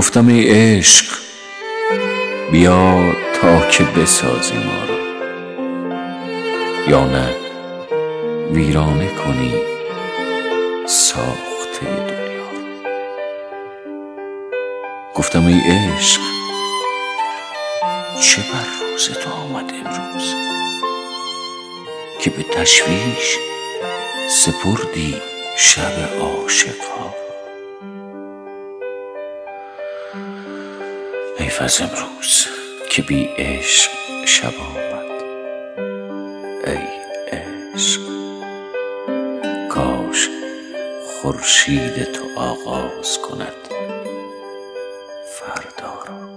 گفتم ای عشق بیا تا که بسازی ما را، یا نه ویرانه کنی ساخته دنیا را. گفتم ای عشق چه بر روز تو آمد امروز که به تشویش سپردی شب عاشقها. حیف از امروز که بی عشق شب آمد. ای عشق کاش خورشید تو آغاز کند فردا را.